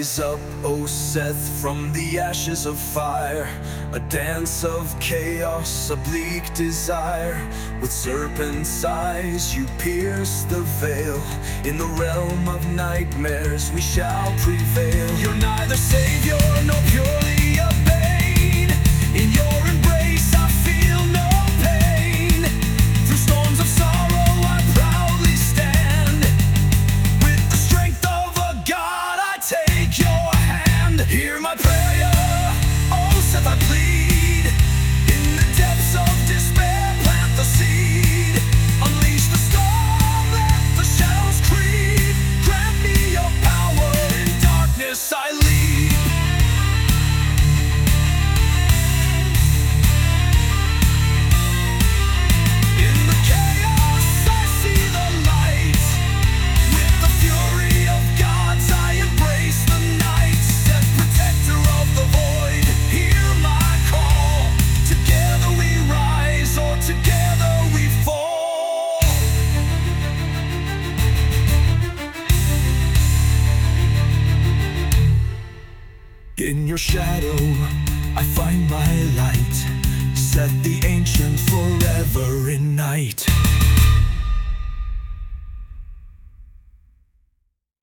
Rise up, O Seth, from the ashes of fire, a dance of chaos, a bleak desire. With serpent's eyes you pierce the veil. In the realm of nightmares we shall prevail. You're neither savior nor purely a bane. In your embrace I feel no pain. Through storms of sorrow I proudly stand. With the strength of a God I take your hand. Hear my prayer, oh Seth, I plead. In the depths of despair plant the seed. Unleash the storm, let the shadows creep. Grant me your power, in darkness I lead. In the chaos I see the light. With the fury of gods I embrace the night. Seth, protector of the void, hear my call. Together we rise, or together we fall. In your shadow I find my light. Set the ancient forever in night.